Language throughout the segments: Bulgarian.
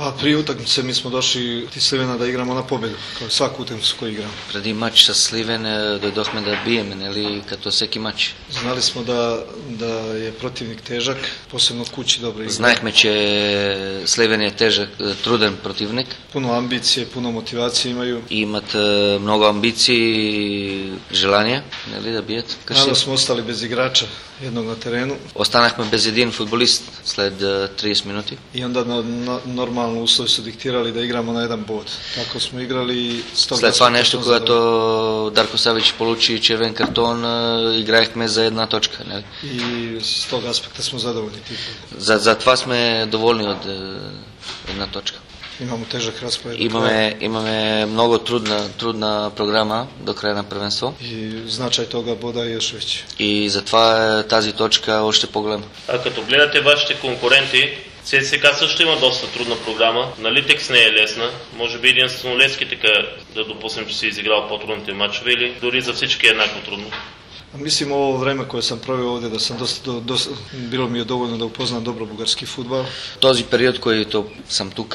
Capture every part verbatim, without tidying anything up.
Pa prije utakmice mi smo došli ti Sливена да играмо на победу, kao svaku utakmicu koju igramo. Преди матч с Сливен дојдохме да биеме, нели, като всеки матч. Znali smo da, da je protivnik težak, posebno kući dobro igra. Знаехме, че Сливен е тежък, труден противник. Puno ambicije, puno motivacije imaju. И имат много амбиции и желание, нели, да бият. Naravno smo ostali bez igrača, jednog na terenu. Останахме без един футболист след тридесет минути. I onda na, na, normalno uslovi su diktirali da igramo na jedan bod. Tako smo igrali. След това нещо, когато Дарко Савич получи червен картон, играехме за една точка. Не? И с тog aspekta smo zadovoljni. За, за това сме доволни от една точка. Imamo težak raspored. Имаме, имаме много трудна, трудна програма до края на прvenstvo. И значай toga boda je još veći. И затова тази точка е още по-голема. А като гледате вашите конкуренти, ЦСКА също има доста трудна програма. На Литекс не е лесна. Може би единствено Левски така да допуснем, че си изиграл по-трудните матчове или дори за всички е еднакво трудно. Mislim ovo vreme koje sam proveo ovdje da sam dosta, dosta, bilo mi je dovoljno da upoznam dobro bugarski fudbal. Този период, който съм тук,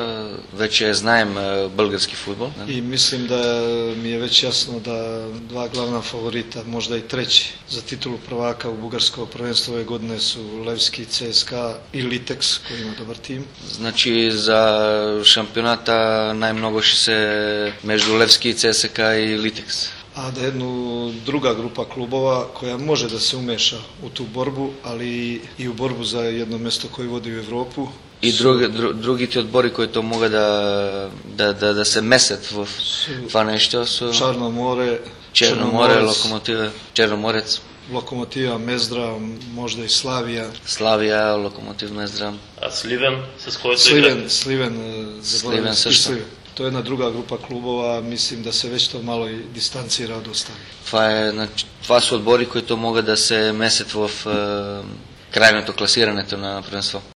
вече знаем български футбол. I mislim da mi je već jasno da dva glavna favorita, možda i treći za titulu prvaka u bugarsko prvenstvo ove godine su Levski, ЦСКА и Литекс, koji ima dobar tim. Значи за шампионата най-много ще се между Левски, ЦСКА и Литекс. A da jednu druga grupa klubova koja može da se umeša u tu borbu, ali i u borbu za jedno mjesto koje vodi u Evropu. И други, другите отбори, които могат да, да, да, да се месят в това нещо са Черно море, Черно море, Локомотива, Черноморец, Локомотива, Мездра, možda i Slavija. Slavija, Lokomotiv Mezdra. А Сливен, с който Sliven, играте? Sliven, Sliven също. To je jedna druga grupa klubova, mislim da se već to malo i distancira od ostalih. Това, е, това са отбори, които могат да се месят в е, крайното класирането на първенство.